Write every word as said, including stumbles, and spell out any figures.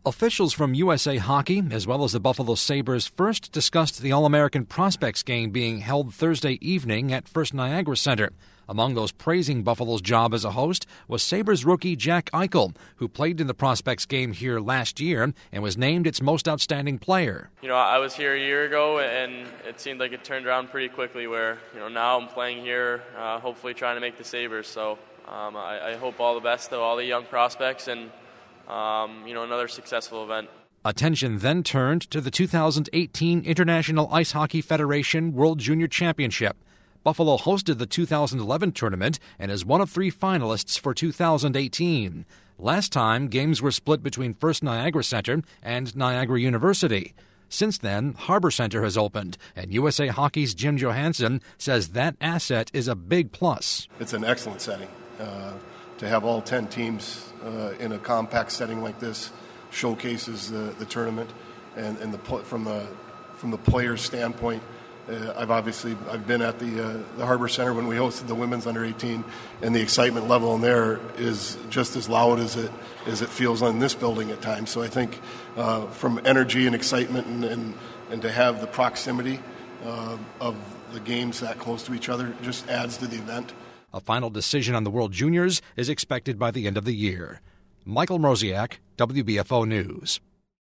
Officials from U S A Hockey, as well as the Buffalo Sabres, first discussed the All-American Prospects game being held Thursday evening at First Niagara Center. Among those praising Buffalo's job as a host was Sabres rookie Jack Eichel, who played in the Prospects game here last year and was named its most outstanding player. You know, I was here a year ago, and it seemed like it turned around pretty quickly where, you know, now I'm playing here, uh, hopefully trying to make the Sabres. So um, I, I hope all the best to all the young prospects and Um, you know, another successful event. Attention then turned to the two thousand eighteen International Ice Hockey Federation World Junior Championship. Buffalo hosted the two thousand eleven tournament and is one of three finalists for two thousand eighteen. Last time, games were split between First Niagara Center and Niagara University. Since then, Harbor Center has opened, and U S A Hockey's Jim Johansson says that asset is a big plus. It's an excellent setting. Uh, to have all ten teams uh, in a compact setting like this showcases the, the tournament, and, and the from the from the players' standpoint. Uh, I've obviously I've been at the uh, the Harbor Center when we hosted the women's under eighteen, and the excitement level in there is just as loud as it as it feels on this building at times. So I think uh, from energy and excitement, and and, and to have the proximity uh, of the games that close to each other just adds to the event. A final decision on the World Juniors is expected by the end of the year. Michael Mroziak, W B F O News.